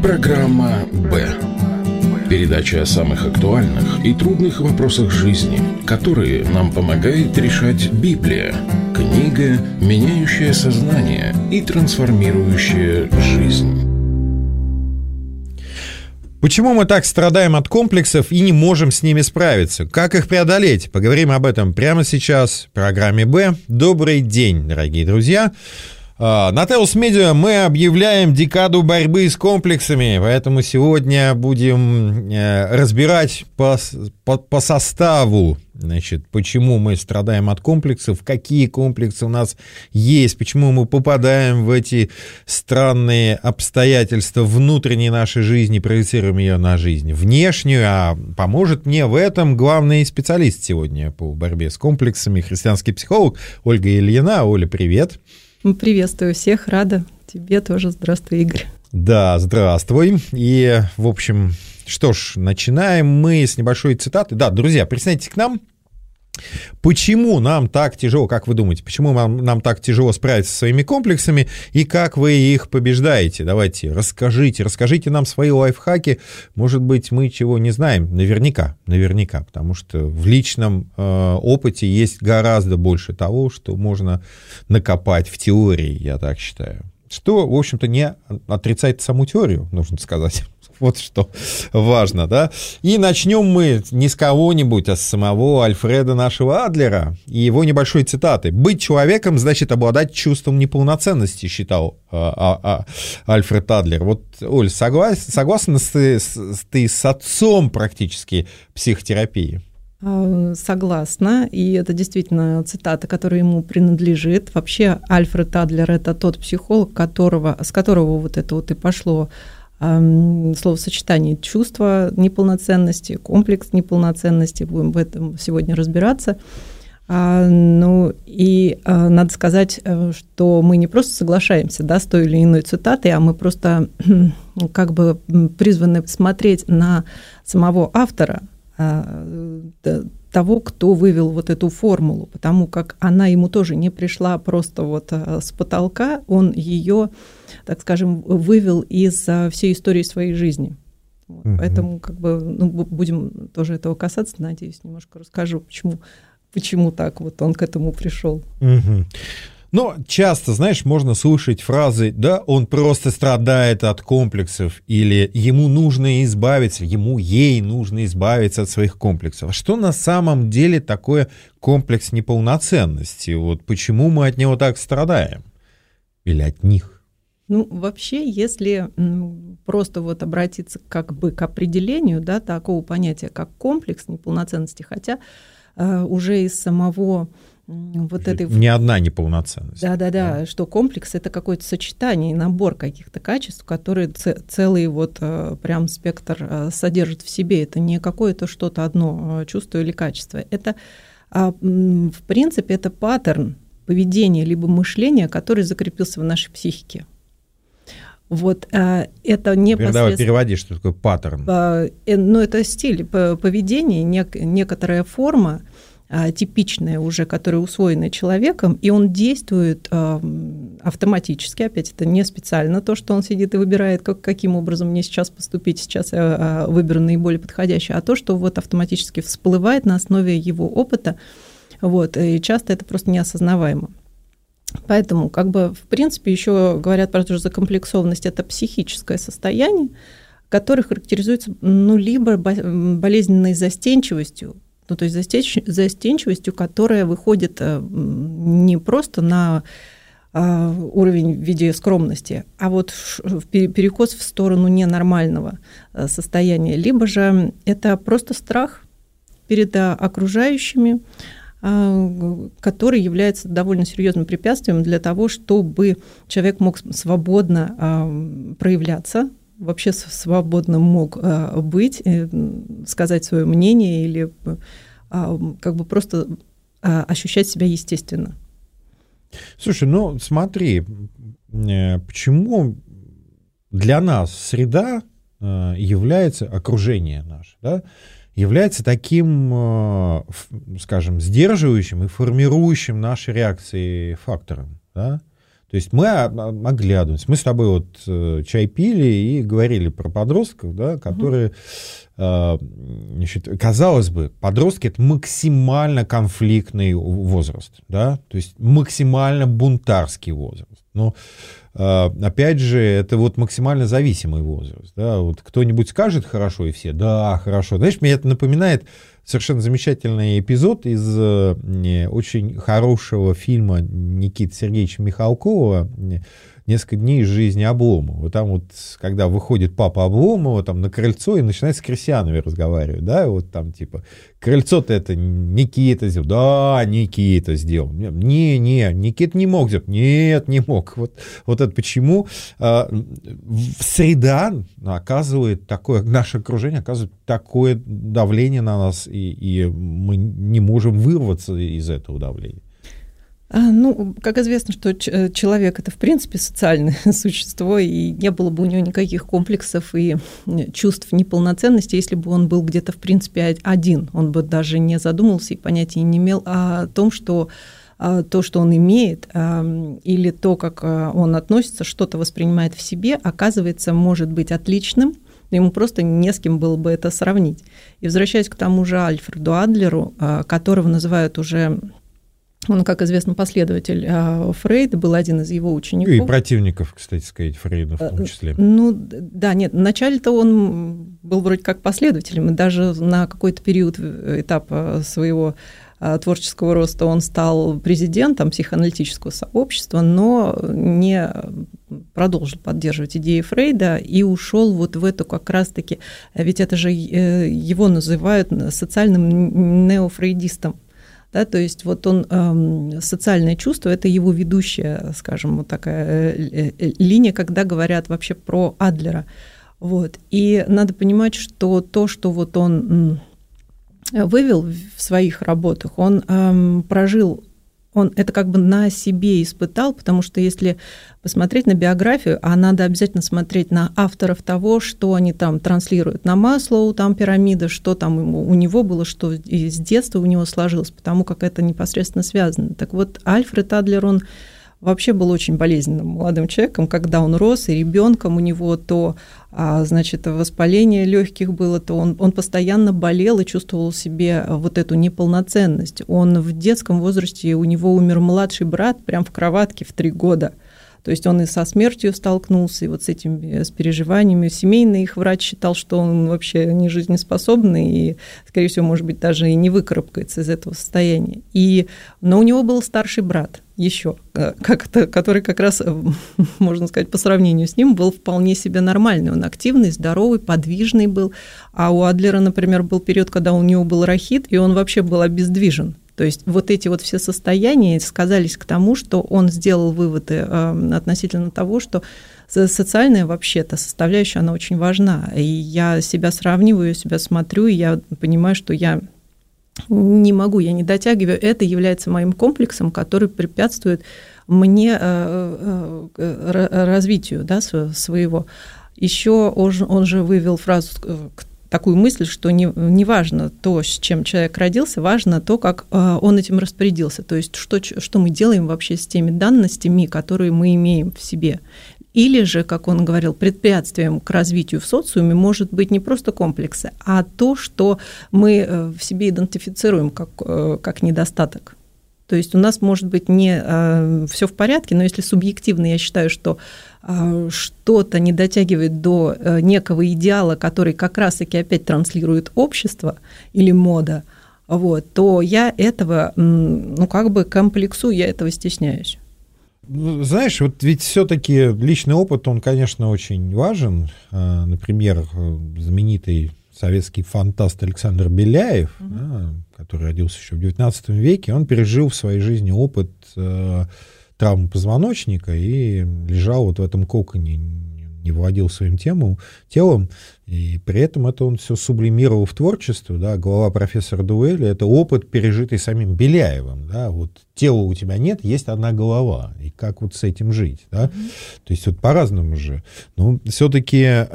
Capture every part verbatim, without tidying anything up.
Программа «Б». Передача о самых актуальных и трудных вопросах жизни, которые нам помогает решать Библия. Книга, меняющая сознание и трансформирующая жизнь. Почему мы так страдаем от комплексов и не можем с ними справиться? Как их преодолеть? Поговорим об этом прямо сейчас в программе «Б». Добрый день, дорогие друзья. На Теос Медиа мы объявляем декаду борьбы с комплексами, поэтому сегодня будем разбирать по, по, по составу, значит, почему мы страдаем от комплексов, какие комплексы у нас есть, почему мы попадаем в эти странные обстоятельства внутренней нашей жизни, проецируем ее на жизнь внешнюю, а поможет мне в этом главный специалист сегодня по борьбе с комплексами, христианский психолог Ольга Ильина. Оля, привет. Приветствую всех, рада тебе тоже. Здравствуй, Игорь. Да, здравствуй. И, в общем, что ж, начинаем мы с небольшой цитаты. Да, друзья, присоединяйтесь к нам. Почему нам так тяжело, как вы думаете, почему нам, нам так тяжело справиться со своими комплексами и как вы их побеждаете? Давайте, расскажите, расскажите нам свои лайфхаки. Может быть, мы чего не знаем? Наверняка, наверняка, потому что в личном э, опыте есть гораздо больше того, что можно накопать в теории, я так считаю. Что, в общем-то, не отрицает саму теорию, нужно сказать. Вот что важно, да? И начнем мы не с кого-нибудь, а с самого Альфреда нашего Адлера и его небольшой цитаты. «Быть человеком значит обладать чувством неполноценности», считал а, а, а, Альфред Адлер. Вот, Оль, соглас, согласна ты, ты с отцом практически психотерапии? Согласна, и это действительно цитата, которая ему принадлежит. Вообще Альфред Адлер — это тот психолог, которого, с которого вот это вот и пошло словосочетание чувство неполноценности, комплекс неполноценности. Будем в этом сегодня разбираться. Ну и надо сказать, что мы не просто соглашаемся, да, с той или иной цитатой, а мы просто как бы призваны смотреть на самого автора, того, кто вывел вот эту формулу, потому как она ему тоже не пришла просто вот с потолка, он ее, так скажем, вывел из всей истории своей жизни. Вот. Угу. Поэтому как бы, ну, будем тоже этого касаться, надеюсь, немножко расскажу, почему, почему так вот он к этому пришел. Угу. Но часто, знаешь, можно слышать фразы, да, он просто страдает от комплексов, или ему нужно избавиться, ему, ей нужно избавиться от своих комплексов. А что на самом деле такое комплекс неполноценности? Вот почему мы от него так страдаем? Или от них? Ну, вообще, если просто вот обратиться как бы к определению, да, такого понятия, как комплекс неполноценности, хотя э, уже из самого вот этой... Не одна неполноценность. Да-да-да, да. Что комплекс — это какое-то сочетание, набор каких-то качеств, которые ц- целый вот прям спектр содержит в себе. Это не какое-то что-то одно чувство или качество. Это, в принципе, это паттерн поведения либо мышления, который закрепился в нашей психике. Вот это непосредственно... Давай переводи, что такое паттерн. Ну, это стиль поведения, нек- некоторая форма, типичное уже, которое усвоено человеком, и он действует э, автоматически, опять это не специально то, что он сидит и выбирает, как, каким образом мне сейчас поступить, сейчас я выберу наиболее подходящее, а то, что вот автоматически всплывает на основе его опыта, вот, и часто это просто неосознаваемо. Поэтому, как бы, в принципе, еще говорят про то, что закомплексованность — это психическое состояние, которое характеризуется, ну, либо болезненной застенчивостью, ну, то есть застенчивостью, которая выходит не просто на уровень в виде скромности, а вот перекос в сторону ненормального состояния. Либо же это просто страх перед окружающими, который является довольно серьезным препятствием для того, чтобы человек мог свободно проявляться, вообще свободно мог быть, сказать свое мнение или как бы просто ощущать себя естественно. Слушай, ну смотри, почему для нас среда является, окружение наше, да, является таким, скажем, сдерживающим и формирующим наши реакции фактором, да? То То есть мы оглядываемся. Мы с тобой вот чай пили и говорили про подростков, да, которые, mm-hmm. значит, казалось бы, подростки — это максимально конфликтный возраст, да, то есть максимально бунтарский возраст. Но, опять же, это вот максимально зависимый возраст. Да? Вот кто-нибудь скажет хорошо, и все, да, хорошо. Знаешь, мне это напоминает совершенно замечательный эпизод из очень хорошего фильма Никиты Сергеевича Михалкова «Несколько дней из жизни Обломова». Вот там вот, когда выходит папа Обломова там на крыльцо и начинает с крестьянами разговаривать, да, вот там типа, крыльцо-то это Никита сделал, да, Никита сделал, не, не, Никита не мог сделать, нет, не мог. Вот, вот это почему а, среда оказывает такое, наше окружение оказывает такое давление на нас, и, и мы не можем вырваться из этого давления. Ну, как известно, что человек — это, в принципе, социальное существо, и не было бы у него никаких комплексов и чувств неполноценности, если бы он был где-то, в принципе, один. Он бы даже не задумывался и понятия не имел о том, что то, что он имеет, или то, как он относится, что-то воспринимает в себе, оказывается, может быть отличным, ему просто не с кем было бы это сравнить. И возвращаясь к тому же Альфреду Адлеру, которого называют уже... Он, как известно, последователь Фрейда, был один из его учеников. И противников, кстати сказать, Фрейда в том числе. Ну, да, нет, вначале-то он был вроде как последователем, и даже на какой-то период этапа своего творческого роста он стал президентом психоаналитического сообщества, но не продолжил поддерживать идеи Фрейда и ушел вот в эту как раз-таки, ведь это же его называют социальным неофрейдистом. Да, то есть вот он, э, социальное чувство — это его ведущая, скажем, вот такая э, э, линия, когда говорят вообще про Адлера. Вот. И надо понимать, что то, что вот он вывел в своих работах, он э, прожил, он это как бы на себе испытал, потому что если посмотреть на биографию, а надо обязательно смотреть на авторов того, что они там транслируют, на Маслоу, там пирамида, что там ему, у него было, что и с детства у него сложилось, потому как это непосредственно связано. Так вот, Альфред Адлер, он вообще был очень болезненным молодым человеком, когда он рос, и ребенком у него то, значит, воспаление легких было, то он, он постоянно болел и чувствовал в себе вот эту неполноценность. Он в детском возрасте, у него умер младший брат прямо в кроватке в три года. То есть он и со смертью столкнулся, и вот с этими с переживаниями. Семейный их врач считал, что он вообще не жизнеспособный, и, скорее всего, может быть, даже и не выкарабкается из этого состояния. И, но у него был старший брат еще, как-то, который как раз, можно сказать, по сравнению с ним был вполне себе нормальный. Он активный, здоровый, подвижный был. А у Адлера, например, был период, когда у него был рахит, и он вообще был обездвижен. То есть вот эти вот все состояния сказались к тому, что он сделал выводы относительно того, что социальная вообще-то составляющая, она очень важна. И я себя сравниваю, себя смотрю, и я понимаю, что я не могу, я не дотягиваю. Это является моим комплексом, который препятствует мне развитию, да, своего. Еще он, он же вывел фразу, такую мысль, что не, не важно то, с чем человек родился, важно то, как он этим распорядился. То есть что, что мы делаем вообще с теми данностями, которые мы имеем в себе. Или же, как он говорил, препятствием к развитию в социуме может быть не просто комплексы, а то, что мы в себе идентифицируем как, как недостаток. То есть у нас может быть не э, все в порядке, но если субъективно я считаю, что э, что-то не дотягивает до э, некого идеала, который как раз-таки опять транслирует общество или мода, вот, то я этого, ну, как бы комплексую, я этого стесняюсь. Знаешь, вот ведь все-таки личный опыт, он, конечно, очень важен. Например, знаменитый советский фантаст Александр Беляев, mm-hmm. да, который родился еще в девятнадцатом веке, он пережил в своей жизни опыт э, травмы позвоночника и лежал вот в этом коконе, не владел своим тему, телом, и при этом это он все сублимировал в творчество, да, глава профессора Дуэли, это опыт, пережитый самим Беляевым, да, вот тела у тебя нет, есть одна голова, и как вот с этим жить, да, mm-hmm. то есть вот по-разному же, но все-таки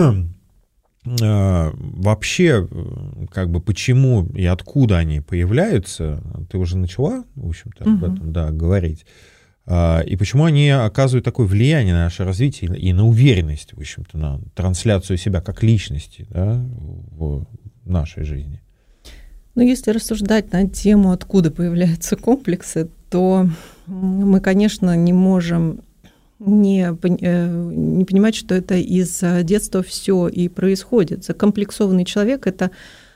вообще, как бы, почему и откуда они появляются, ты уже начала, в общем-то, об этом, да, говорить. И почему они оказывают такое влияние на наше развитие и на уверенность, в общем-то, на трансляцию себя как личности, да, в нашей жизни? Ну, если рассуждать на тему, откуда появляются комплексы, то мы, конечно, не можем не, не понимать, что это из детства все и происходит. Закомплексованный человек — это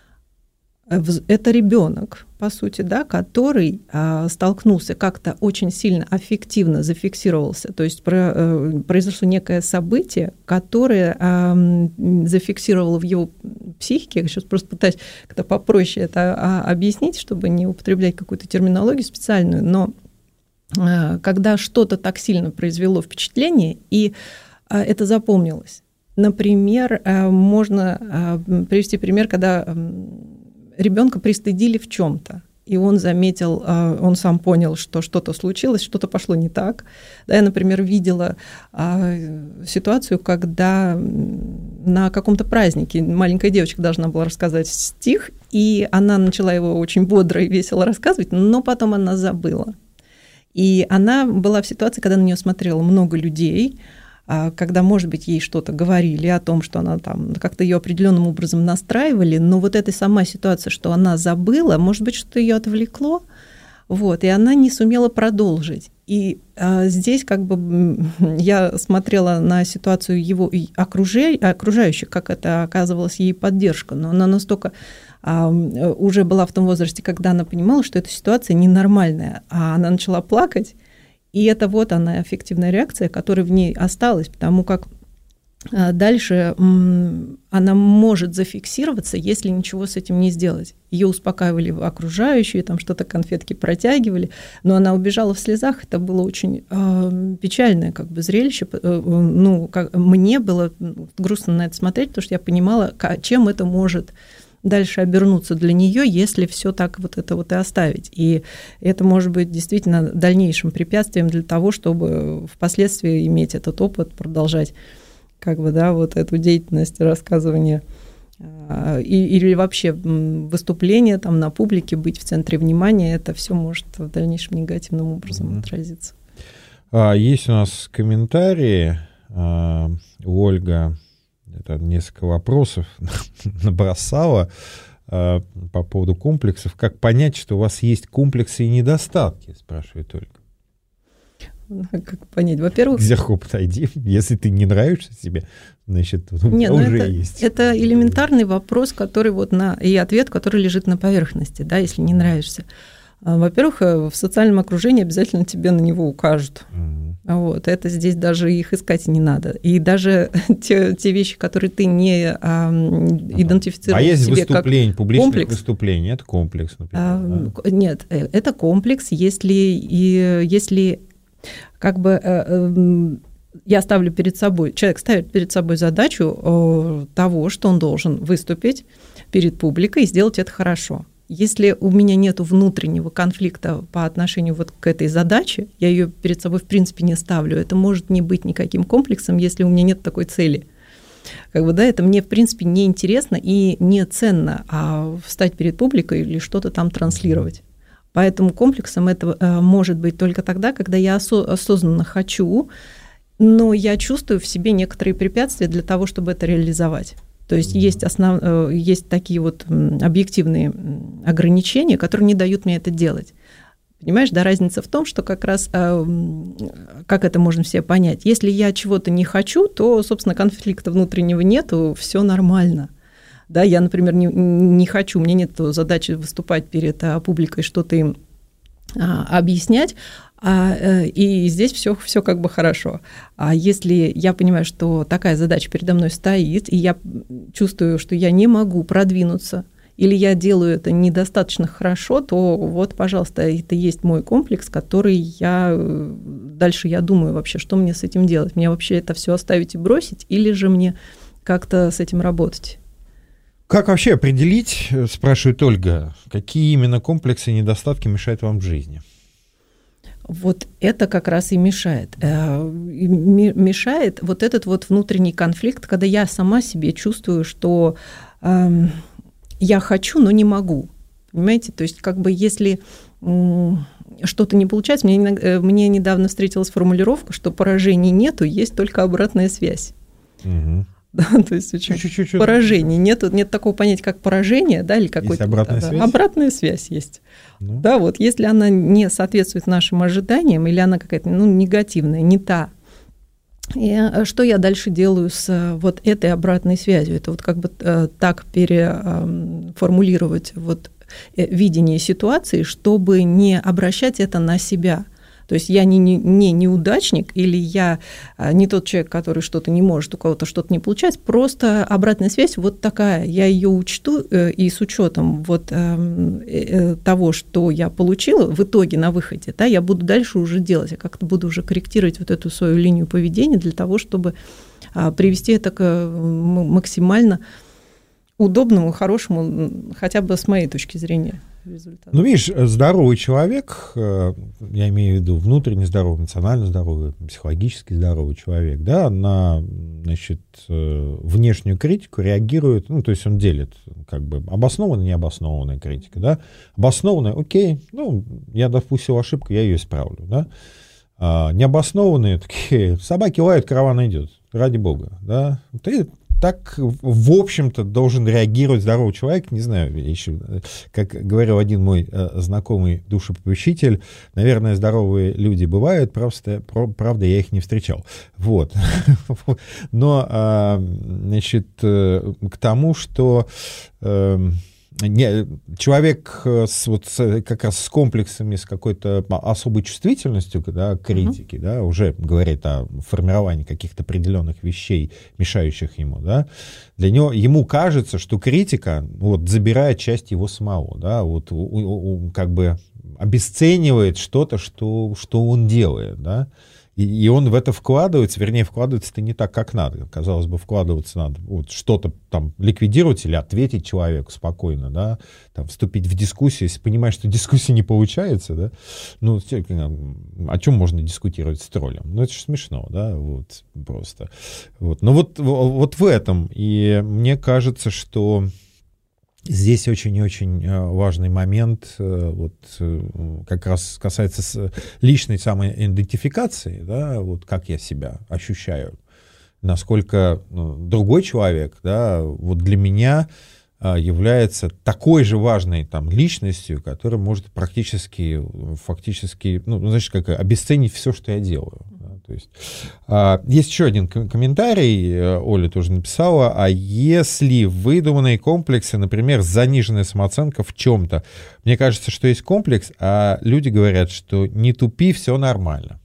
Это ребенок, по сути, да, который а, столкнулся как-то очень сильно аффективно, зафиксировался. То есть про, а, произошло некое событие, которое а, зафиксировало в его психике. Я сейчас просто пытаюсь как-то попроще это а, объяснить, чтобы не употреблять какую-то терминологию специальную. Но а, когда что-то так сильно произвело впечатление, и а, это запомнилось. Например, а, можно а, привести пример, когда ребенка пристыдили в чем-то, и он заметил, он сам понял, что что-то случилось, что-то пошло не так. Да, я, например, видела ситуацию, когда на каком-то празднике маленькая девочка должна была рассказать стих, и она начала его очень бодро и весело рассказывать, но потом она забыла. И она была в ситуации, когда на нее смотрело много людей, когда, может быть, ей что-то говорили о том, что она там как-то ее определенным образом настраивали, но вот эта сама ситуация, что она забыла, может быть, что-то ее отвлекло, вот, и она не сумела продолжить. И а, здесь как бы я смотрела на ситуацию его окружающих, как это оказывалась ей поддержка, но она настолько а, уже была в том возрасте, когда она понимала, что эта ситуация ненормальная, а она начала плакать. И это вот она, эффективная реакция, которая в ней осталась, потому как дальше она может зафиксироваться, если ничего с этим не сделать. Ее успокаивали окружающие, там что-то конфетки протягивали, но она убежала в слезах. Это было очень э, печальное как бы зрелище. Ну, как, мне было грустно на это смотреть, потому что я понимала, чем это может дальше обернуться для нее, если все так вот это вот и оставить. И это может быть действительно дальнейшим препятствием для того, чтобы впоследствии иметь этот опыт, продолжать как бы, да, вот эту деятельность рассказывания и, или вообще выступление там на публике, быть в центре внимания, это все может в дальнейшем негативным образом mm-hmm. отразиться. Есть у нас комментарии. Ольга это несколько вопросов набросала э, по поводу комплексов. Как понять, что у вас есть комплексы и недостатки, спрашивает Ольга. Как понять? Во-первых... К зеркалу подойди. Если ты не нравишься себе, значит, у тебя уже это, есть. Это элементарный вопрос, который вот на... и ответ, который лежит на поверхности, да, если не нравишься. Во-первых, в социальном окружении обязательно тебе на него укажут. Mm-hmm. Вот, это здесь даже их искать не надо. И даже те, те вещи, которые ты не а, идентифицируешь а есть себе выступление, как публичное комплекс. Выступление, это комплекс, например. А, да? Нет, это комплекс, если, и, если как бы я ставлю перед собой, человек ставит перед собой задачу того, что он должен выступить перед публикой и сделать это хорошо. Если у меня нет внутреннего конфликта по отношению вот к этой задаче, я ее перед собой в принципе не ставлю, это может не быть никаким комплексом, если у меня нет такой цели. Как бы, да, это мне в принципе не интересно и не ценно, а встать перед публикой или что-то там транслировать. Поэтому комплексом это может быть только тогда, когда я осо- осознанно хочу, но я чувствую в себе некоторые препятствия для того, чтобы это реализовать. То есть есть, основ... есть такие вот объективные ограничения, которые не дают мне это делать. Понимаешь, да, разница в том, что как раз, как это можно все понять, если я чего-то не хочу, то, собственно, конфликта внутреннего нету, все нормально. Да, я, например, не, не хочу, у меня нет задачи выступать перед публикой, что-то им объяснять, а, и здесь все, все как бы хорошо. А если я понимаю, что такая задача передо мной стоит, и я чувствую, что я не могу продвинуться, или я делаю это недостаточно хорошо, то вот, пожалуйста, это есть мой комплекс, который я... Дальше я думаю вообще, что мне с этим делать. Мне вообще это все оставить и бросить, или же мне как-то с этим работать? Как вообще определить, спрашивает Ольга, какие именно комплексы и недостатки мешают вам в жизни? Вот это как раз и мешает. Мешает вот этот вот внутренний конфликт, когда я сама себе чувствую, что э, я хочу, но не могу. Понимаете? То есть как бы если что-то не получается, мне, мне недавно встретилась формулировка, что поражений нету, есть только обратная связь. Угу. Да, то есть очень Чуть-чуть. поражений. Нет, нет такого понятия, как поражение, да, или какой-то... Есть обратная да, связь? Обратная связь есть. Ну. Да, вот, если она не соответствует нашим ожиданиям, или она какая-то, ну, негативная, не та, и что я дальше делаю с вот этой обратной связью? Это вот как бы так переформулировать вот видение ситуации, чтобы не обращать это на себя. То есть я не, не, не неудачник, или я не тот человек, который что-то не может, у кого-то что-то не получается, просто обратная связь вот такая. Я ее учту, и с учетом вот того, что я получила в итоге на выходе, да, я буду дальше уже делать, я как-то буду уже корректировать вот эту свою линию поведения для того, чтобы привести это к максимально удобному, хорошему, хотя бы с моей точки зрения, результату. Ну, видишь, здоровый человек, я имею в виду внутренне здоровый, эмоционально здоровый, психологически здоровый человек, да, на, значит, внешнюю критику реагирует, ну, то есть он делит, как бы, обоснованная, необоснованная критика, да, обоснованная, окей, ну, я допустил ошибку, я ее исправлю, да, а необоснованные, такие, собаки лают, караван идет, ради бога, да, ты так, в общем-то, должен реагировать здоровый человек. Не знаю, еще, как говорил один мой э, знакомый душепопечитель, наверное, здоровые люди бывают, просто, про, правда, я их не встречал. Вот. Но, э, значит, э, к тому, что э, не, человек с, вот, с, как раз с комплексами, с какой-то особой чувствительностью, да, к критике, mm-hmm. да, уже говорит о формировании каких-то определенных вещей, мешающих ему, да, для него, ему кажется, что критика вот, забирает часть его самого, да, вот, у, у, как бы обесценивает что-то, что, что он делает, да. И, и он в это вкладывается, вернее, вкладывается-то не так, как надо. Казалось бы, вкладываться надо, вот что-то там ликвидировать или ответить человеку спокойно, да, там, вступить в дискуссию, если понимаешь, что дискуссия не получается, да, ну, о чем можно дискутировать с троллем? Ну, это же смешно, да, вот, просто. Вот. Но вот, вот в этом, и мне кажется, что здесь очень и очень важный момент, вот, как раз касается личной самоидентификации, да, вот как я себя ощущаю, насколько ну, другой человек, да, вот для меня является такой же важной там, личностью, которая может практически, фактически, ну, значит, как обесценить все, что я делаю. То есть, а, есть еще один комментарий, Оля тоже написала, а если выдуманные комплексы, например, заниженная самооценка в чем-то, мне кажется, что есть комплекс, а люди говорят, что не тупи, все нормально.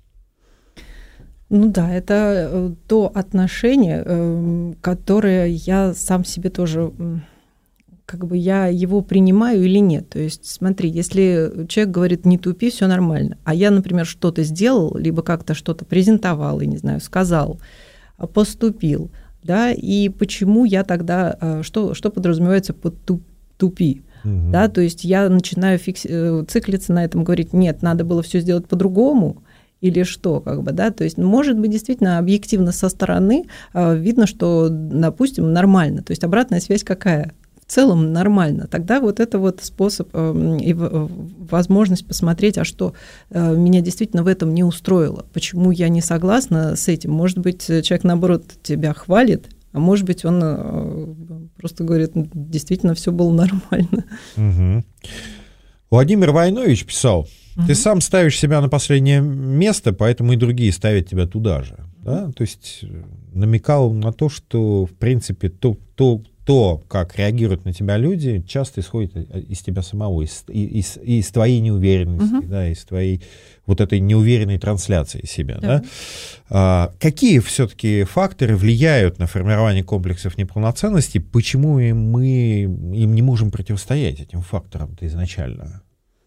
Ну да, это то отношение, которое я сам себе тоже... как бы я его принимаю или нет. То есть смотри, если человек говорит «не тупи, все нормально», а я, например, что-то сделал, либо как-то что-то презентовал, я не знаю, сказал, поступил, да, и почему я тогда, что, что подразумевается под «тупи», угу. Да, то есть я начинаю фикси- циклиться на этом, говорить «нет, надо было все сделать по-другому», или что, как бы, да, то есть, может быть, действительно объективно со стороны видно, что, допустим, нормально, то есть обратная связь какая? В целом нормально. Тогда вот это вот способ и возможность посмотреть, а что меня действительно в этом не устроило, почему я не согласна с этим. Может быть, человек, наоборот, тебя хвалит, а может быть, он просто говорит, действительно, все было нормально. Угу. Владимир Войнович писал, ты угу. сам ставишь себя на последнее место, поэтому и другие ставят тебя туда же. Да? То есть намекал на то, что, в принципе, то, то то, как реагируют на тебя люди, часто исходит из тебя самого, из, из, из твоей неуверенности, uh-huh. да, из твоей вот этой неуверенной трансляции себя. Да. Да? А, какие все-таки факторы влияют на формирование комплексов неполноценности? Почему мы им не можем противостоять, этим факторам-то изначально?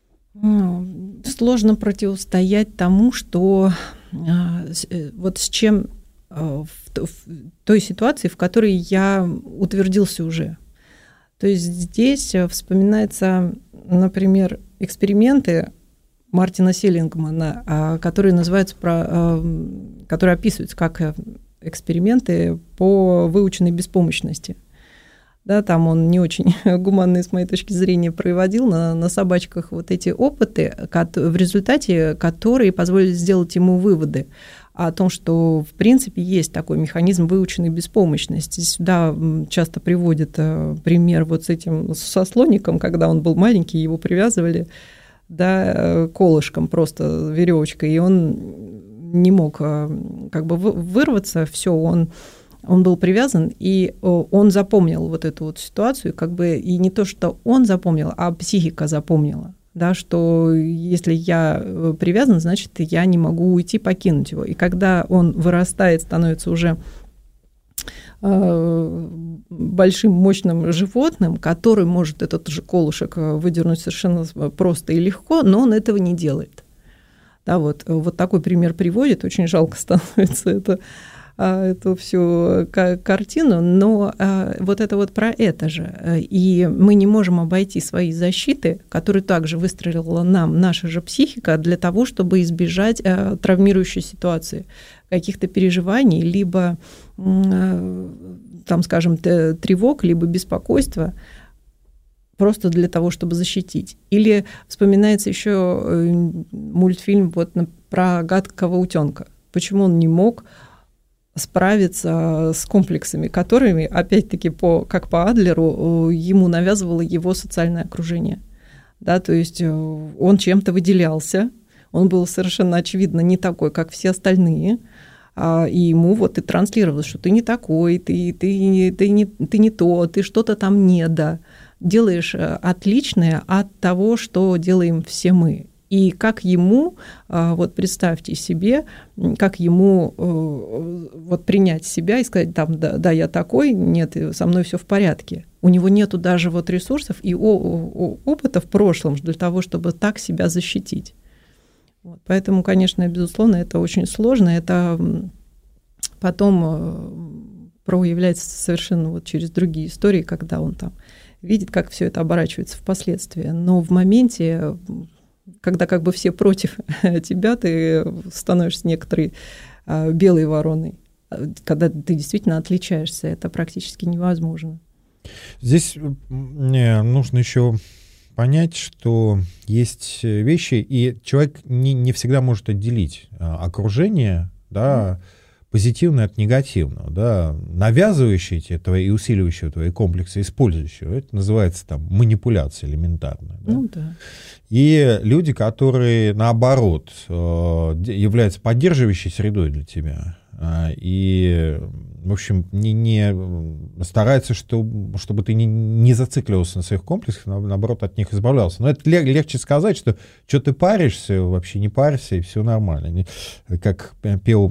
Ну, сложно противостоять тому, что а, вот с чем... В той ситуации, в которой я утвердился уже. То есть здесь вспоминаются, например, эксперименты Мартина Селлингмана, которые называются, которые описываются как эксперименты по выученной беспомощности. Да, там он не очень гуманные, с моей точки зрения, проводил на, на собачках вот эти опыты, в результате которые позволили сделать ему выводы о том, что, в принципе, есть такой механизм выученной беспомощности. Сюда часто приводят пример вот с этим, со слоником, когда он был маленький, его привязывали, да, колышком, просто веревочкой, и он не мог как бы вырваться, все, он... Он был привязан, и он запомнил вот эту вот ситуацию, как бы, и не то, что он запомнил, а психика запомнила, да, что если я привязан, значит, я не могу уйти, покинуть его. И когда он вырастает, становится уже большим, мощным животным, который может этот же колышек выдернуть совершенно просто и легко, но он этого не делает. Да, вот, вот такой пример приводит, очень жалко становится это, эту всю картину, но вот это вот про это же. И мы не можем обойти свои защиты, которые также выстроила нам наша же психика, для того, чтобы избежать травмирующей ситуации, каких-то переживаний, либо, там, скажем, тревог, либо беспокойства, просто для того, чтобы защитить. Или вспоминается еще мультфильм вот про гадкого утенка. Почему он не мог справиться с комплексами, которыми, опять-таки, по, как по Адлеру, ему навязывало его социальное окружение. Да, то есть он чем-то выделялся, он был совершенно очевидно не такой, как все остальные, и ему вот и транслировалось, что ты не такой, ты, ты, ты, не, ты не то, ты что-то там не да, делаешь отличное от того, что делаем все мы. И как ему, вот представьте себе, как ему вот принять себя и сказать, там, да, да, я такой, нет, со мной все в порядке. У него нету даже вот ресурсов и опыта в прошлом для того, чтобы так себя защитить. Вот. Поэтому, конечно, безусловно, это очень сложно. Это потом проявляется совершенно вот через другие истории, когда он там видит, как все это оборачивается впоследствии. Но в моменте, когда как бы все против тебя, ты становишься некоторой белой вороной. Когда ты действительно отличаешься, это практически невозможно. Здесь нужно еще понять, что есть вещи, и человек не, не всегда может отделить окружение, да, позитивное от негативного, да, навязывающее тебе твои и усиливающее твои комплексы, использующее. Это называется там манипуляция элементарная. Да? Ну, да. И люди, которые, наоборот, являются поддерживающей средой для тебя, и, в общем, не, не старается, что, чтобы ты не, не зацикливался на своих комплексах, наоборот, от них избавлялся. Но это легче сказать, что что ты паришься, вообще не парься, и все нормально. Как пел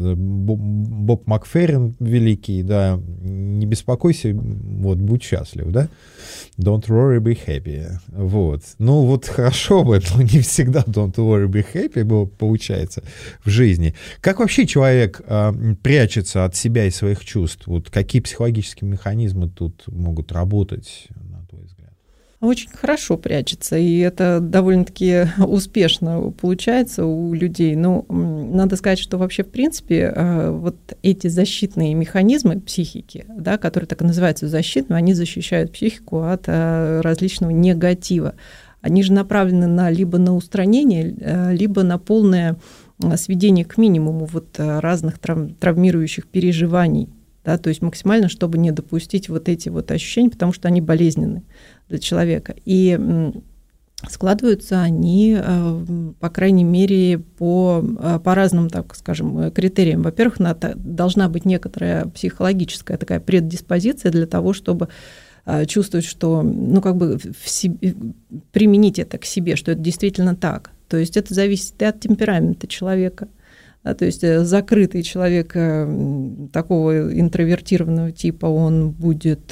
Боб Макферрин великий, да, не беспокойся, вот, будь счастлив, да? Don't worry, be happy. Вот. Ну, вот хорошо бы, но не всегда don't worry, be happy получается в жизни. Как вообще человек э, прячется от себя и своих чувств? Вот какие психологические механизмы тут могут работать, на твой взгляд? Очень хорошо прячется, и это довольно-таки успешно получается у людей. Но надо сказать, что вообще, в принципе, вот эти защитные механизмы психики, да, которые так и называются защитными, они защищают психику от различного негатива. Они же направлены на, либо на устранение, либо на полное сведение к минимуму вот разных трав- травмирующих переживаний. Да, то есть максимально, чтобы не допустить вот эти вот ощущения, потому что они болезненны для человека. И складываются они, по крайней мере, по, по разным, так скажем, критериям. Во-первых, надо, должна быть некоторая психологическая такая преддиспозиция для того, чтобы чувствовать, что, ну, как бы в себе, применить это к себе, что это действительно так. То есть это зависит и от темперамента человека. Да, то есть закрытый человек такого интровертированного типа, он будет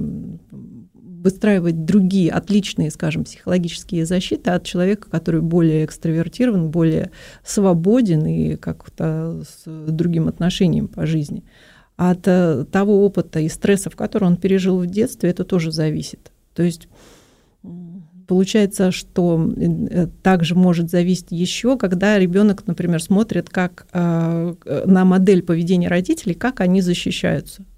выстраивать другие отличные, скажем, психологические защиты от человека, который более экстравертирован, более свободен и как-то с другим отношением по жизни. От того опыта и стрессов, которые он пережил в детстве, это тоже зависит. То есть получается, что также может зависеть еще, когда ребенок, например, смотрит как, на модель поведения родителей, как они защищаются.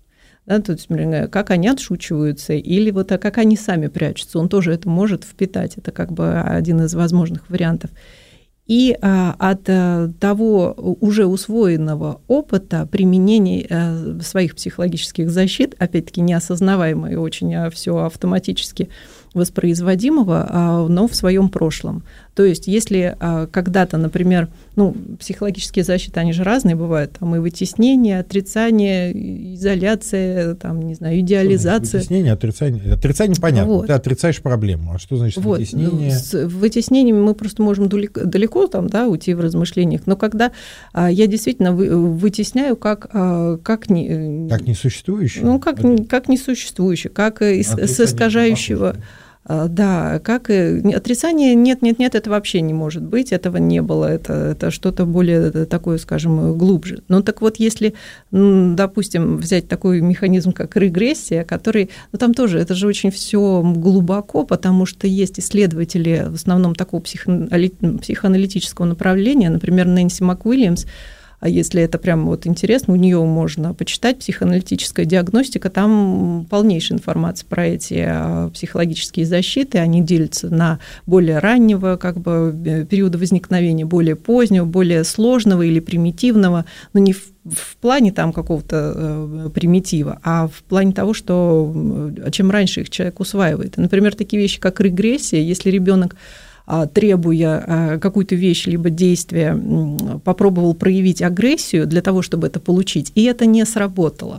Да, то есть, как они отшучиваются, или вот а как они сами прячутся, он тоже это может впитать, это как бы один из возможных вариантов. И а, от а, того уже усвоенного опыта применения а, своих психологических защит, опять-таки неосознаваемо и очень а, все автоматически воспроизводимого, а, но в своем прошлом. То есть если а, когда-то, например, ну, психологические защиты, они же разные бывают, там и вытеснение, отрицание, изоляция, там, не знаю, идеализация. Вытеснение, отрицание. Отрицание понятно, вот. Ты отрицаешь проблему. А что значит вот. Вытеснение? С вытеснениями мы просто можем далеко, далеко там, да, уйти в размышлениях, но когда а, я действительно вы, вытесняю как, а, как, не, как несуществующее? Ну, как, как несуществующее, как из, с искажающего... Да, как и отрицание, нет, нет, нет, это вообще не может быть, этого не было, это, это что-то более такое, скажем, глубже. Ну так вот, если, допустим, взять такой механизм, как регрессия, который, ну там тоже, это же очень все глубоко, потому что есть исследователи в основном такого психоаналитического направления, например, Нэнси МакУильямс. А если это прям вот интересно, у нее можно почитать «Психоаналитическая диагностика», там полнейшая информация про эти психологические защиты, они делятся на более раннего как бы, периода возникновения, более позднего, более сложного или примитивного, но не в, в плане там какого-то примитива, а в плане того, что чем раньше их человек усваивает. Например, такие вещи, как регрессия, если ребенок, требуя какую-то вещь либо действие, попробовал проявить агрессию для того, чтобы это получить, и это не сработало,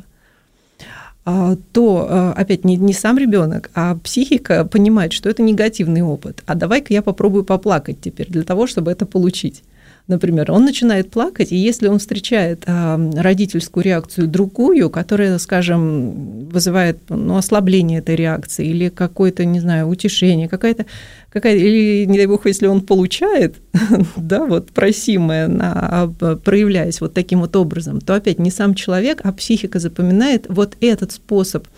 то опять не, не сам ребенок, а психика понимает, что это негативный опыт. А давай-ка я попробую поплакать теперь для того, чтобы это получить. Например, он начинает плакать, и если он встречает родительскую реакцию другую, которая, скажем, вызывает ну, ослабление этой реакции или какое-то, не знаю, утешение, какая-то, какая или, не дай бог, если он получает, да, вот просимое, на, проявляясь вот таким вот образом, то опять не сам человек, а психика запоминает вот этот способ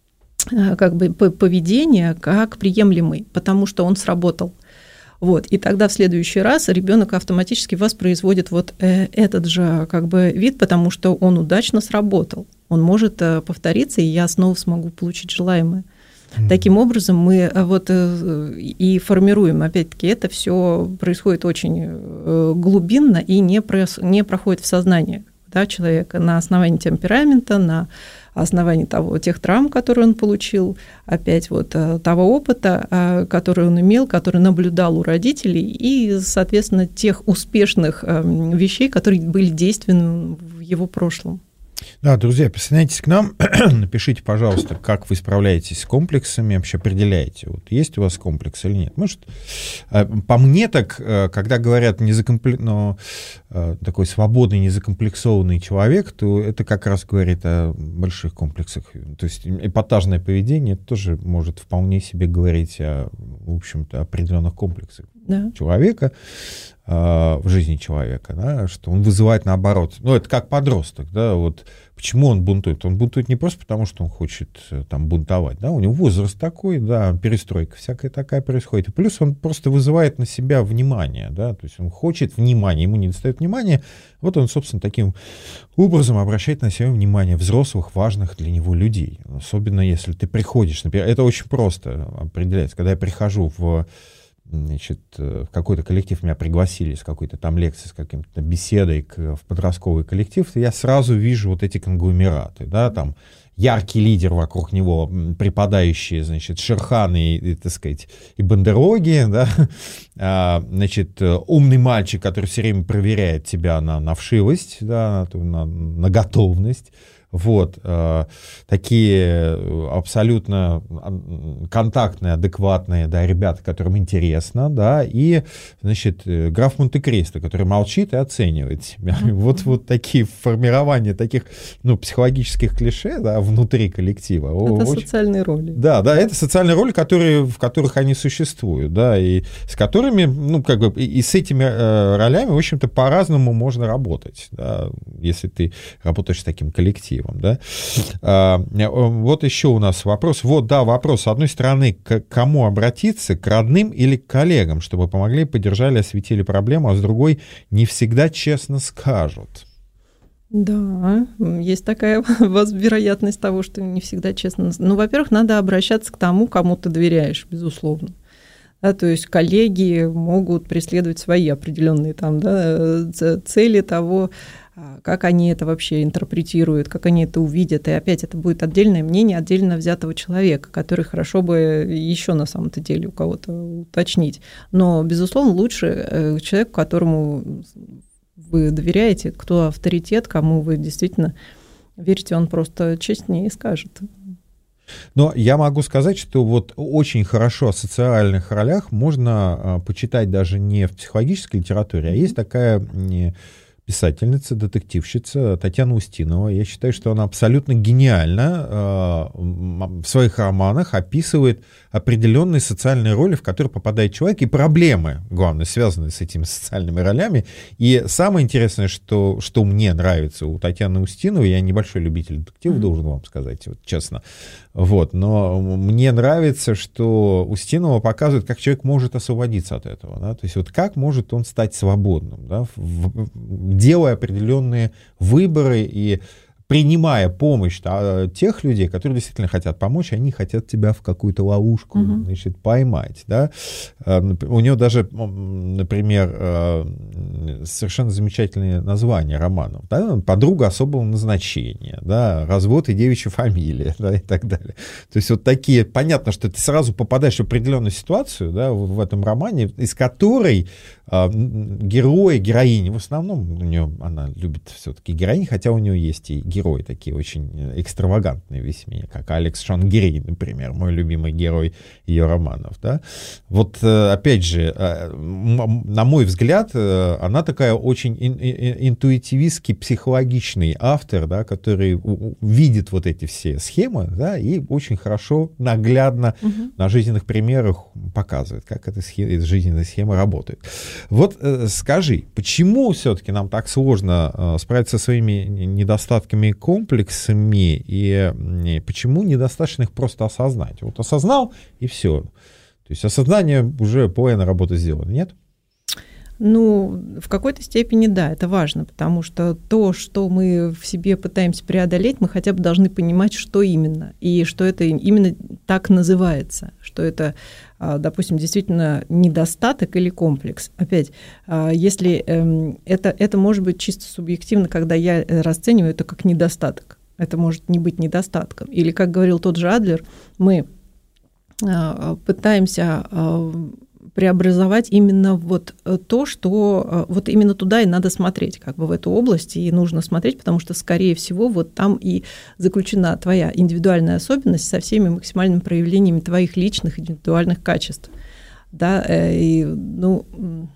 как бы поведения как приемлемый, потому что он сработал. Вот, и тогда в следующий раз ребенок автоматически воспроизводит вот этот же как бы вид, потому что он удачно сработал. Он может повториться, и я снова смогу получить желаемое. Mm-hmm. Таким образом мы вот и формируем, опять-таки, это все происходит очень глубинно и не, про, не проходит в сознание, да, человека на основании темперамента, на основании того, тех травм, которые он получил, опять вот того опыта, который он имел, который наблюдал у родителей, и, соответственно, тех успешных вещей, которые были действенны в его прошлом. Да, друзья, присоединяйтесь к нам, напишите, пожалуйста, как вы справляетесь с комплексами, вообще определяете, вот есть у вас комплекс или нет. Может, по мне так, когда говорят незакомпле... ну, такой свободный, незакомплексованный человек, то это как раз говорит о больших комплексах. То есть эпатажное поведение тоже может вполне себе говорить о, в общем-то, определенных комплексах да. человека, в жизни человека, да, что он вызывает наоборот. Ну, это как подросток, да, вот почему он бунтует? Он бунтует не просто потому, что он хочет там бунтовать, да, у него возраст такой, да, перестройка всякая такая происходит. И плюс он просто вызывает на себя внимание, да, то есть он хочет внимания, ему не достает внимания, вот он, собственно, таким образом обращает на себя внимание взрослых, важных для него людей. Особенно если ты приходишь, например, это очень просто определяется, когда я прихожу в Значит, в какой-то коллектив меня пригласили с какой-то там лекции, с какой-то беседой в подростковый коллектив, то я сразу вижу вот эти конгломераты, да, там яркий лидер, вокруг него преподающие, значит, Шерханы и, так сказать, и бандерлоги, да, а, значит, умный мальчик, который все время проверяет тебя на, на вшивость, да, на, на готовность. Вот, э, такие абсолютно контактные, адекватные, да, ребята, которым интересно, да, и, значит, граф Монте-Кристо, который молчит и оценивает себя. Mm-hmm. Вот, вот такие формирования таких, ну, психологических клише, да, внутри коллектива. Это очень... социальные роли. Да, да, это социальные роли, которые, в которых они существуют, да, и с которыми, ну, как бы, и, и с этими э, ролями, в общем-то, по-разному можно работать, да, если ты работаешь с таким коллективом. Да? А, вот еще у нас вопрос. Вот, да, вопрос. С одной стороны, к кому обратиться, к родным или к коллегам, чтобы помогли, поддержали, осветили проблему, а с другой, не всегда честно скажут. Да, есть такая вероятность того, что не всегда честно. Ну, во-первых, надо обращаться к тому, кому ты доверяешь, безусловно. Да, то есть коллеги могут преследовать свои определенные там, да, цели того, как они это вообще интерпретируют, как они это увидят. И опять это будет отдельное мнение отдельно взятого человека, который хорошо бы еще на самом-то деле у кого-то уточнить. Но, безусловно, лучше человеку, которому вы доверяете, кто авторитет, кому вы действительно верите, он просто честнее скажет. Но я могу сказать, что вот очень хорошо о социальных ролях можно почитать даже не в психологической литературе, а есть такая писательница, детективщица Татьяна Устинова. Я считаю, что она абсолютно гениально в своих романах описывает определенные социальные роли, в которые попадает человек, и проблемы, главное, связанные с этими социальными ролями. И самое интересное, что, что мне нравится у Татьяны Устиновой, я небольшой любитель детективов, mm-hmm. должен вам сказать, вот, честно, вот, но мне нравится, что Устинова показывает, как человек может освободиться от этого, да? То есть вот как может он стать свободным, да? в, делая определенные выборы и принимая помощь да, тех людей, которые действительно хотят помочь, они хотят тебя в какую-то ловушку, uh-huh. значит, поймать. Да? У него даже, например, совершенно замечательное название романов. Да? «Подруга особого назначения», да? «Развод и девичья фамилия», да? И так далее. То есть вот такие, понятно, что ты сразу попадаешь в определенную ситуацию, да, в этом романе, из которой герои, героини, в основном у нее, она любит все-таки героинь, хотя у нее есть и герои такие очень экстравагантные весьме, как Алекс Шангри, например, мой любимый герой ее романов. Да? Вот опять же, на мой взгляд, она такая очень интуитивистский, психологичный автор, да, который видит вот эти все схемы, да, и очень хорошо, наглядно угу. на жизненных примерах показывает, как эта схема, жизненная схема работает. Вот э, скажи, почему все-таки нам так сложно э, справиться со своими недостатками и комплексами, и, и почему недостаточно их просто осознать? Вот осознал, и все. То есть осознание уже половина работы сделано, нет? Ну, в какой-то степени да, это важно, потому что то, что мы в себе пытаемся преодолеть, мы хотя бы должны понимать, что именно, и что это именно так называется, что это, допустим, действительно недостаток или комплекс. Опять, если это, это может быть чисто субъективно, когда я расцениваю это как недостаток, это может не быть недостатком. Или, как говорил тот же Адлер, мы пытаемся преобразовать именно вот то, что вот именно туда и надо смотреть, как бы в эту область, и нужно смотреть, потому что, скорее всего, вот там и заключена твоя индивидуальная особенность со всеми максимальными проявлениями твоих личных индивидуальных качеств. Да, и, ну,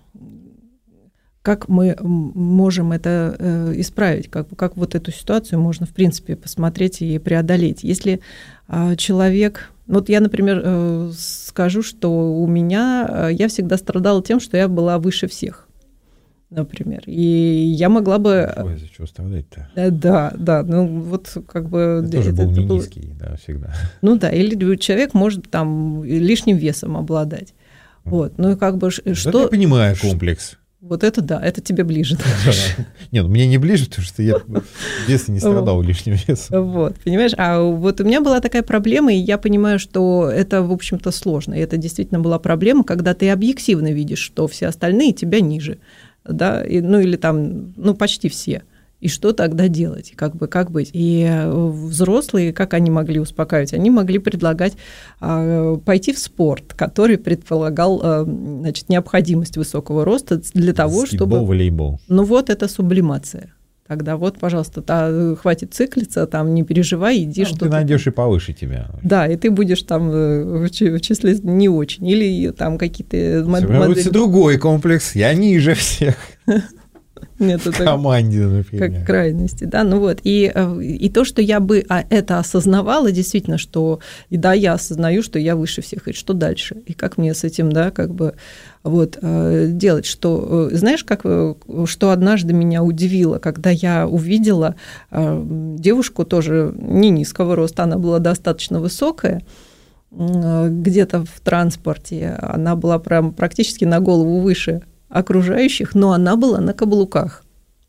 как мы можем это исправить, как, как вот эту ситуацию можно, в принципе, посмотреть и преодолеть. Если человек... Вот я, например, скажу, что у меня... Я всегда страдала тем, что я была выше всех, например. И я могла бы... Ой, за что страдать-то? Да, да. Ну, вот как бы... Я тоже это, был это не было... низкий, да, всегда. Ну да, или человек может там лишним весом обладать. Вот. Ну и как бы... Вот что... это я понимаю комплекс. Вот это да, это тебе ближе. Нет, мне не ближе, потому что я в детстве не страдал лишним весом. Вот, понимаешь, а вот у меня была такая проблема, и я понимаю, что это, в общем-то, сложно. И это действительно была проблема, когда ты объективно видишь, что все остальные тебя ниже, да, и, ну или там, ну почти все. И что тогда делать, как бы, как быть? И взрослые, как они могли успокаивать? Они могли предлагать а, пойти в спорт, который предполагал а, значит, необходимость высокого роста для того, Скибол, чтобы... волейбол. Ну вот это сублимация. Тогда вот, пожалуйста, та, хватит циклиться, там не переживай, иди ну, что-то. Ты найдешь и повыше тебя. Да, и ты будешь там в числе не очень. Или там какие-то... Модели... другой комплекс, я ниже всех. Нет, в команде, например. Как крайности, да, ну вот, и, и то, что я бы это осознавала, действительно, что, и да, я осознаю, что я выше всех, и что дальше, и как мне с этим, да, как бы, вот, делать, что, знаешь, как, что однажды меня удивило, когда я увидела девушку тоже не низкого роста, она была достаточно высокая, где-то в транспорте, она была прям практически на голову выше окружающих, но она была на каблуках.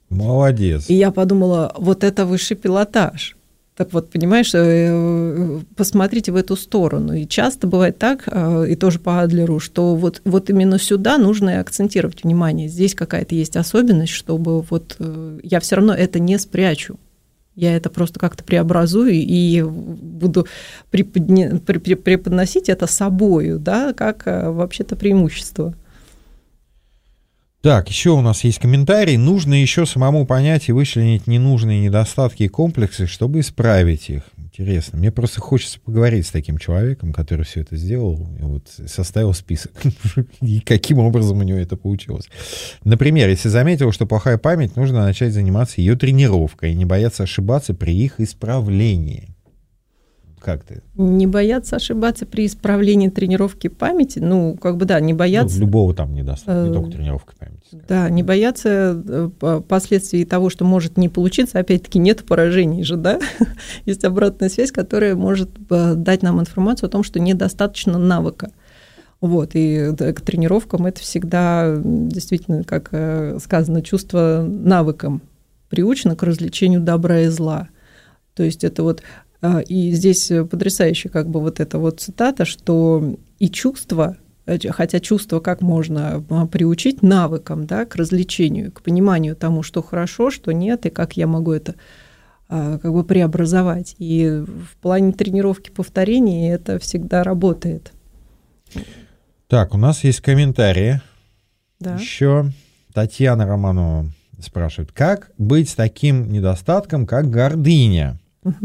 Молодец. И я подумала, вот это высший пилотаж. Так вот, понимаешь, посмотрите в эту сторону. И часто бывает так, и тоже по Адлеру, что вот, вот именно сюда нужно акцентировать внимание. Здесь какая-то есть особенность, чтобы вот я все равно это не спрячу. Я это просто как-то преобразую и буду преподне, преподносить это собою, да, как вообще-то преимущество. Так, еще у нас есть комментарий. Нужно еще самому понять и вычленить ненужные недостатки и комплексы, чтобы исправить их. Интересно. Мне просто хочется поговорить с таким человеком, который все это сделал, и вот составил список. И каким образом у него это получилось. Например, если заметил, что плохая память, нужно начать заниматься ее тренировкой и не бояться ошибаться при их исправлении. Как ты? Не бояться ошибаться при исправлении тренировки памяти, ну, как бы, да, не бояться... Ну, любого там недостатка, не только тренировка памяти. Скажем. Да, не бояться последствий того, что может не получиться, опять-таки нет поражений же, да? Есть обратная связь, которая может дать нам информацию о том, что недостаточно навыка. Вот, и к тренировкам это всегда, действительно, как сказано, чувство навыком приучено к развлечению добра и зла. То есть это вот... И здесь потрясающе как бы вот эта вот цитата, что и чувство, хотя чувство как можно приучить навыкам, да, к развлечению, к пониманию тому, что хорошо, что нет, и как я могу это как бы преобразовать. И в плане тренировки повторений это всегда работает. Так, у нас есть комментарии. Да. Еще Татьяна Романова спрашивает, как быть с таким недостатком, как гордыня?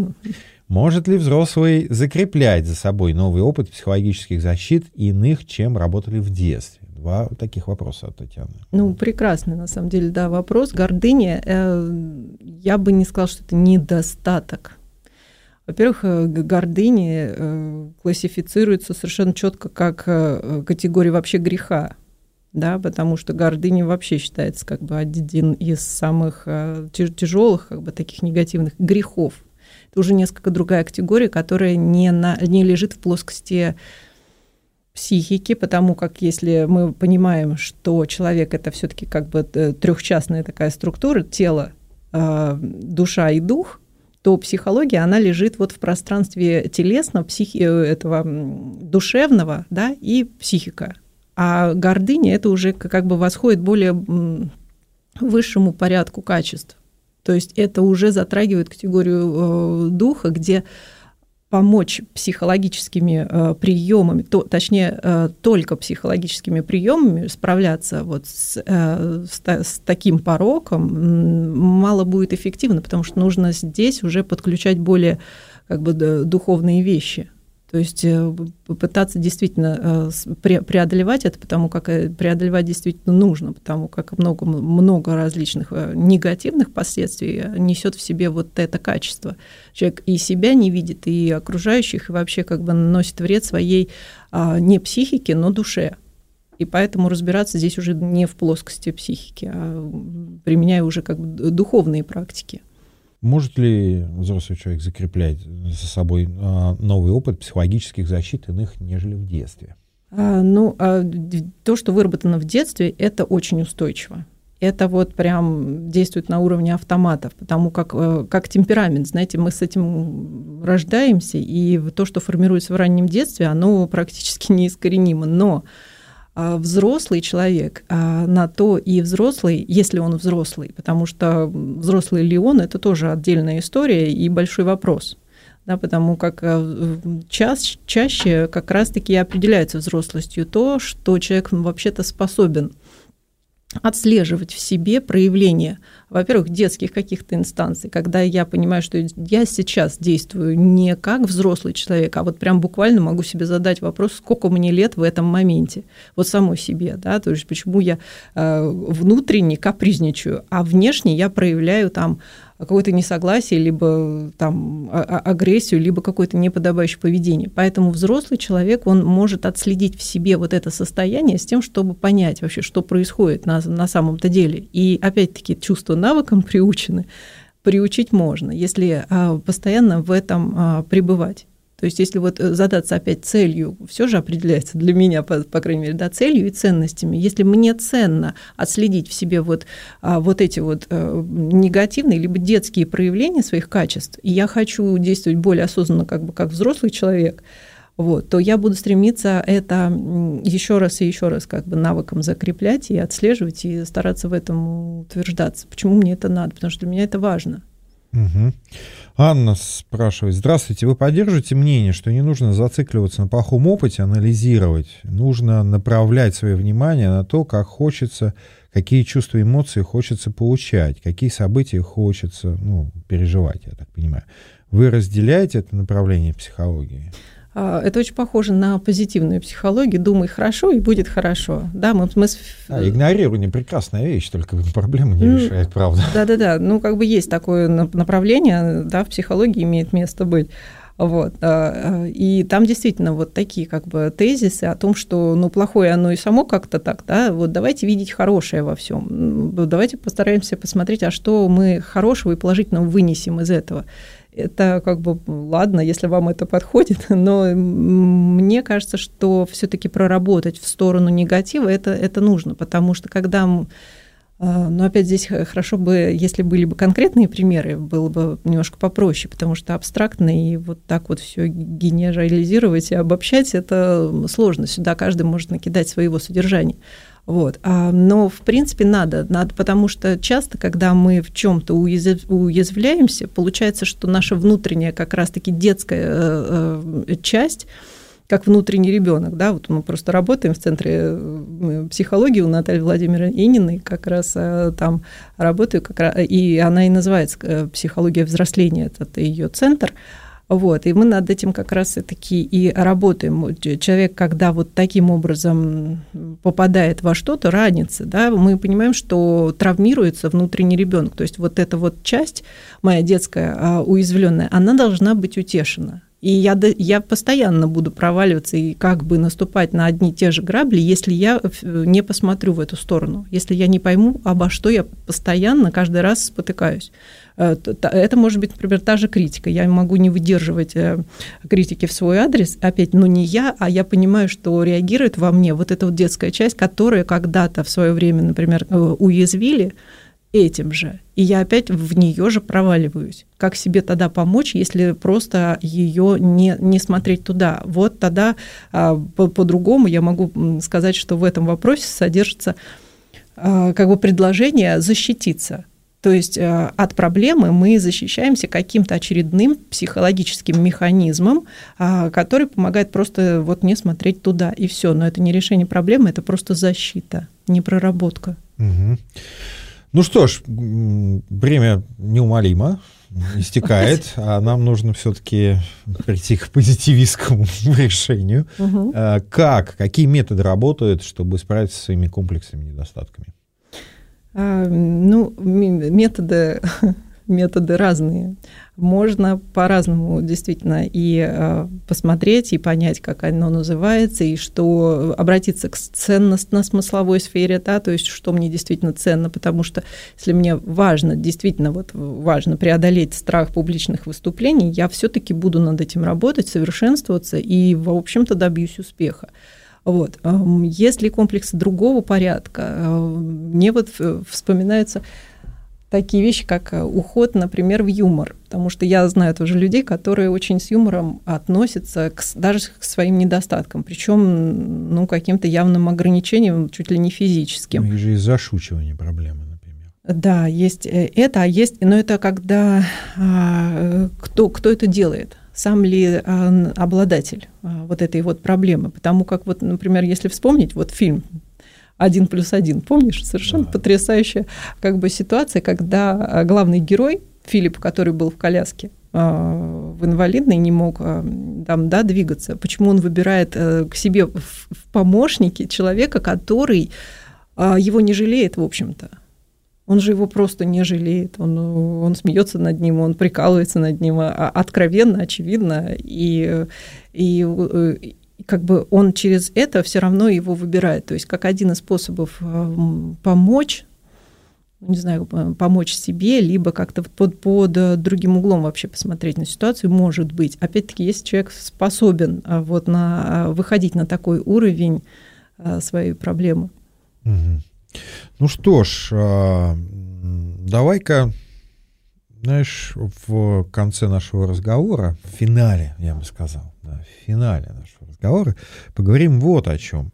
Может ли взрослый закреплять за собой новый опыт психологических защит иных, чем работали в детстве? Два таких вопроса от Татьяны. Ну, прекрасный, на самом деле, да, вопрос. Гордыня, э, я бы не сказала, что это недостаток. Во-первых, гордыня э, классифицируется совершенно четко как э, категория вообще греха, да, потому что гордыня вообще считается как бы один из самых э, тяжелых, как бы таких негативных грехов. Это уже несколько другая категория, которая не, на, не лежит в плоскости психики, потому как если мы понимаем, что человек — это все-таки как бы трехчастная такая структура, тело, душа и дух, то психология, она лежит вот в пространстве телесного, психи, этого душевного, да, и психика. А гордыня — это уже как бы восходит более высшему порядку качеств. То есть это уже затрагивает категорию э, духа, где помочь психологическими э, приемами, то, точнее, э, только психологическими приемами справляться вот с, э, с, с таким пороком мало будет эффективно, потому что нужно здесь уже подключать более как бы духовные вещи. То есть попытаться действительно преодолевать это, потому как преодолевать действительно нужно, потому как много, много различных негативных последствий несет в себе вот это качество. Человек и себя не видит, и окружающих, и вообще как бы наносит вред своей не психике, но душе. И поэтому разбираться здесь уже не в плоскости психики, а применяя уже как бы духовные практики. Может ли взрослый человек закреплять за собой новый опыт психологических защит иных, нежели в детстве? А, ну, а, то, что выработано в детстве, это очень устойчиво. Это вот прям действует на уровне автоматов, потому как, как темперамент, знаете, мы с этим рождаемся, и то, что формируется в раннем детстве, оно практически неискоренимо. Но взрослый человек на то и взрослый, если он взрослый, потому что взрослый ли он, это тоже отдельная история и большой вопрос, да, потому как ча- чаще как раз-таки определяется взрослостью то, что человек вообще-то способен отслеживать в себе проявления, во-первых, детских каких-то инстанций, когда я понимаю, что я сейчас действую не как взрослый человек, а вот прям буквально могу себе задать вопрос, сколько мне лет в этом моменте, вот самой себе, да, то есть почему я э, внутренне капризничаю, а внешне я проявляю там какое-то несогласие, либо там агрессию, либо какое-то неподобающее поведение. Поэтому взрослый человек, он может отследить в себе вот это состояние с тем, чтобы понять вообще, что происходит на, на самом-то деле. И опять-таки чувства навыкам приучены, приучить можно, если а, постоянно в этом а, пребывать. То есть если вот задаться опять целью, все же определяется для меня, по, по крайней мере, да, целью и ценностями. Если мне ценно отследить в себе вот, а, вот эти вот а, негативные либо детские проявления своих качеств, и я хочу действовать более осознанно, как бы как взрослый человек, вот, то я буду стремиться это еще раз и еще раз как бы навыком закреплять и отслеживать, и стараться в этом утверждаться. Почему мне это надо? Потому что для меня это важно. Угу. Анна спрашивает: здравствуйте, вы поддерживаете мнение, что не нужно зацикливаться на плохом опыте, анализировать, нужно направлять свое внимание на то, как хочется, какие чувства и эмоции хочется получать, какие события хочется, ну, переживать, я так понимаю. Вы разделяете это направление психологии? Это очень похоже на позитивную психологию. Думай хорошо, и будет хорошо. Да, мы, мы... А, игнорирование — прекрасная вещь, только проблему не решает, правда. Да-да-да, ну как бы есть такое направление, да, в психологии имеет место быть. Вот. И там действительно вот такие как бы тезисы о том, что ну, плохое оно и само как-то так, да, вот давайте видеть хорошее во всем. Давайте постараемся посмотреть, а что мы хорошего и положительного вынесем из этого. Это как бы, ладно, если вам это подходит, но мне кажется, что все-таки проработать в сторону негатива это, это нужно, потому что когда, ну опять здесь хорошо бы, если были бы конкретные примеры, было бы немножко попроще, потому что абстрактно и вот так вот все генерализировать и обобщать это сложно, сюда каждый может накидать своего содержания. Вот. Но, в принципе, надо, надо, потому что часто, когда мы в чем-то уязвляемся, получается, что наша внутренняя как раз-таки детская часть, как внутренний ребенок, да, вот мы просто работаем в Центре психологии у Натальи Владимировны Ининой, как раз там работаю, как раз, и она и называется «Психология взросления», это ее центр. Вот, и мы над этим как раз-таки и работаем. Человек, когда вот таким образом попадает во что-то, ранится, да, мы понимаем, что травмируется внутренний ребенок. То есть вот эта вот часть, моя детская, уязвленная, она должна быть утешена. И я, я постоянно буду проваливаться и как бы наступать на одни и те же грабли, если я не посмотрю в эту сторону, если я не пойму, обо что я постоянно каждый раз спотыкаюсь. Это может быть, например, та же критика. Я могу не выдерживать критики в свой адрес, опять, но не я, а я понимаю, что реагирует во мне вот эта вот детская часть, которая когда-то в свое время, например, уязвили этим же, и я опять в нее же проваливаюсь. Как себе тогда помочь, если просто ее не, не смотреть туда? Вот тогда а, по, по-другому я могу сказать, что в этом вопросе содержится а, как бы предложение защититься. То есть а, от проблемы мы защищаемся каким-то очередным психологическим механизмом, а, который помогает просто вот не смотреть туда, и все. Но это не решение проблемы, это просто защита, не проработка. Угу. Ну что ж, время неумолимо истекает, а нам нужно все-таки прийти к позитивистскому решению. Угу. Как, какие методы работают, чтобы справиться со своими комплексами и недостатками? А, ну, методы, методы разные. Можно по-разному действительно и э, посмотреть, и понять, как оно называется, и что обратиться к ценностно-смысловой сфере, да, то есть что мне действительно ценно, потому что если мне важно, действительно вот важно преодолеть страх публичных выступлений, я все-таки буду над этим работать, совершенствоваться и, в общем-то, добьюсь успеха. Вот. Если комплексы другого порядка, мне вот вспоминаются такие вещи, как уход, например, в юмор. Потому что я знаю тоже людей, которые очень с юмором относятся к, даже к своим недостаткам, причем ну, каким-то явным ограничениям, чуть ли не физическим. Ну, и же из зашучивания проблемы, например. Да, есть это, а есть, но это когда а, кто, кто это делает? Сам ли а, обладатель а, вот этой вот проблемы? Потому как, вот, например, если вспомнить, вот фильм «Один плюс один», помнишь? Совершенно да. Потрясающая как бы ситуация, когда главный герой, Филипп, который был в коляске, в инвалидной, не мог там, да, двигаться. Почему он выбирает к себе в помощники человека, который его не жалеет, в общем-то? Он же его просто не жалеет, он, он смеется над ним, он прикалывается над ним откровенно, очевидно, и, и как бы он через это все равно его выбирает. То есть как один из способов помочь не знаю, помочь себе, либо как-то под, под другим углом вообще посмотреть на ситуацию, может быть. Опять-таки, если человек способен вот на, выходить на такой уровень своей проблемы. Угу. Ну что ж, давай-ка, знаешь, в конце нашего разговора, в финале, я бы сказал, да, в финале нашего разговора поговорим вот о чем.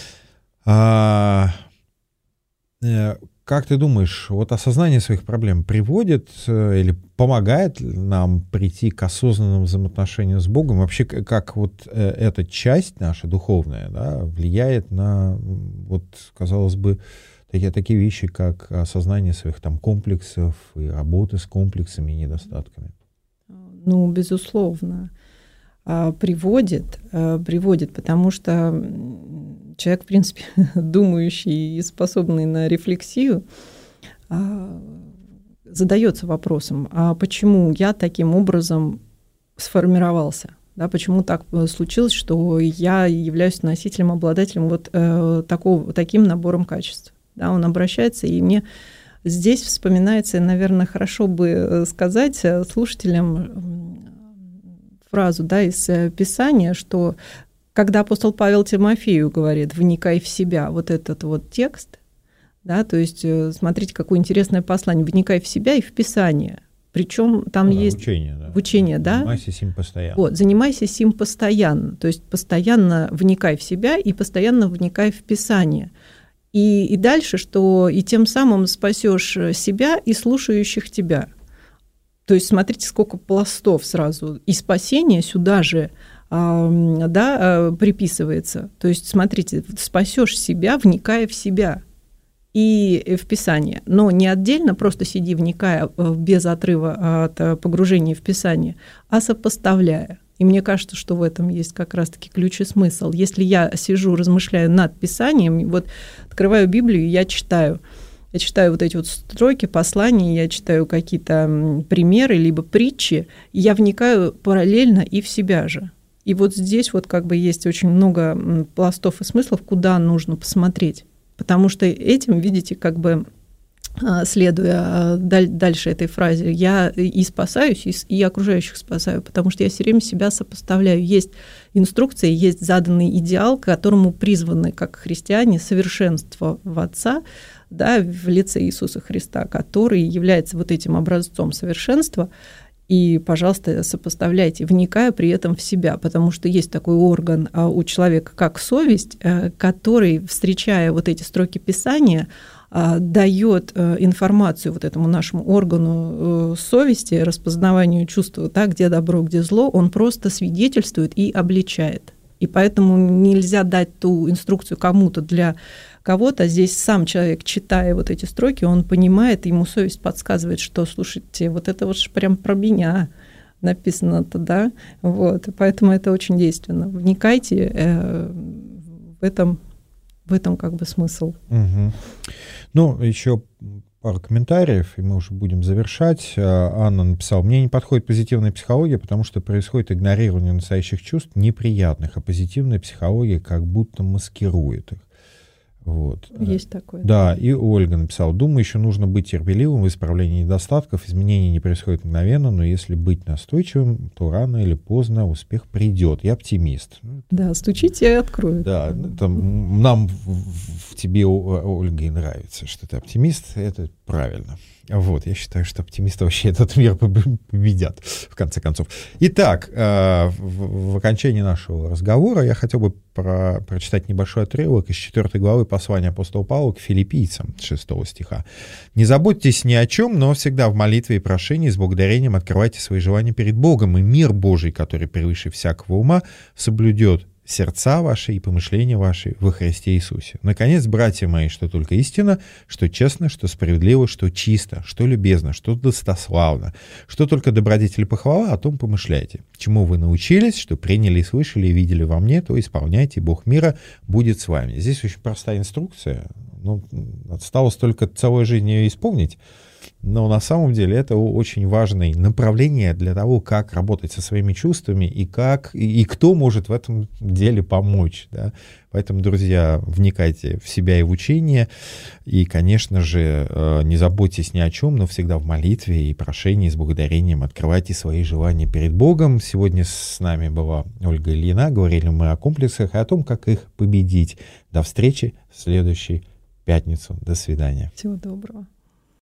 А, как ты думаешь, вот осознание своих проблем приводит или помогает нам прийти к осознанным взаимоотношениям с Богом? Вообще, как вот эта часть наша духовная, да, влияет на, вот, казалось бы, такие, такие вещи, как осознание своих там комплексов и работы с комплексами и недостатками? Ну, безусловно, приводит, приводит, потому что человек, в принципе, думающий и способный на рефлексию, задается вопросом, а почему я таким образом сформировался? Да, почему так случилось, что я являюсь носителем, обладателем вот э, такого, таким набором качеств? Да, он обращается, и мне здесь вспоминается, наверное, хорошо бы сказать слушателям фразу, да, из Писания, что когда апостол Павел Тимофею говорит «вникай в себя», вот этот вот текст, да, то есть смотрите, какое интересное послание, «вникай в себя» и в Писание. Причем там да, есть учение, да. в учение, да? Занимайся сим постоянно. Вот, занимайся сим постоянно, то есть постоянно вникай в себя и постоянно вникай в Писание. И, и дальше, что и тем самым спасешь себя и слушающих тебя. То есть смотрите, сколько пластов сразу. И спасение сюда же а, да, приписывается. То есть смотрите, спасешь себя, вникая в себя и в Писание. Но не отдельно просто сиди, вникая без отрыва от погружения в Писание, а сопоставляя. И мне кажется, что в этом есть как раз-таки ключ и смысл. Если я сижу, размышляю над Писанием, вот открываю Библию, я читаю. Я читаю вот эти вот строки, послания, я читаю какие-то примеры, либо притчи, и я вникаю параллельно и в себя же. И вот здесь вот как бы есть очень много пластов и смыслов, куда нужно посмотреть. Потому что этим, видите, как бы следуя дальше этой фразе, я и спасаюсь, и окружающих спасаю, потому что я все время себя сопоставляю. Есть инструкция, есть заданный идеал, к которому призваны, как христиане, совершенство в Отца, да, в лице Иисуса Христа, который является вот этим образцом совершенства. И, пожалуйста, сопоставляйте, вникая при этом в себя, потому что есть такой орган у человека, как совесть, который, встречая вот эти строки Писания, дает информацию вот этому нашему органу совести, распознаванию чувства, да, где добро, где зло, он просто свидетельствует и обличает. И поэтому нельзя дать ту инструкцию кому-то для кого-то. Здесь сам человек, читая вот эти строки, он понимает, ему совесть подсказывает, что, слушайте, вот это вот прям про меня написано-то, да? Вот. Поэтому это очень действенно. Вникайте э, в этом, в этом как бы смысл. Угу. Ну, еще пару комментариев, и мы уже будем завершать. Анна написала: «Мне не подходит позитивная психология, потому что происходит игнорирование настоящих чувств неприятных, а позитивная психология как будто маскирует их». Вот. Есть такое. Да, и Ольга написала: «Думаю, еще нужно быть терпеливым в исправлении недостатков. Изменения не происходят мгновенно, но если быть настойчивым, то рано или поздно успех придет. Я оптимист». Да, стучите и откроют. Да, там, нам в, в тебе, Ольга, и нравится, что ты оптимист. Это правильно. Вот, я считаю, что оптимисты вообще этот мир победят, в конце концов. Итак, в, в окончании нашего разговора я хотел бы про, прочитать небольшой отрывок из четвёртой главы послания апостола Павла к филиппийцам, шестого стиха. «Не заботьтесь ни о чем, но всегда в молитве и прошении с благодарением открывайте свои желания перед Богом, и мир Божий, который превыше всякого ума, соблюдет сердца ваши и помышления ваши во Христе Иисусе. Наконец, братья мои, что только истина, что честно, что справедливо, что чисто, что любезно, что достославно, что только добродетель и похвала, о том помышляйте. Чему вы научились, что приняли и слышали и видели во мне, то исполняйте, Бог мира будет с вами». Здесь очень простая инструкция. Ну, осталось только целую жизнь ее исполнить. но на самом деле это очень важное направление для того, как работать со своими чувствами и как и кто может в этом деле помочь. Да? Поэтому, друзья, вникайте в себя и в учение, и, конечно же, не заботьтесь ни о чем, но всегда в молитве и прошении с благодарением открывайте свои желания перед Богом. Сегодня с нами была Ольга Ильина, говорили мы о комплексах и о том, как их победить. До встречи в следующий пятницу. До свидания. Всего доброго.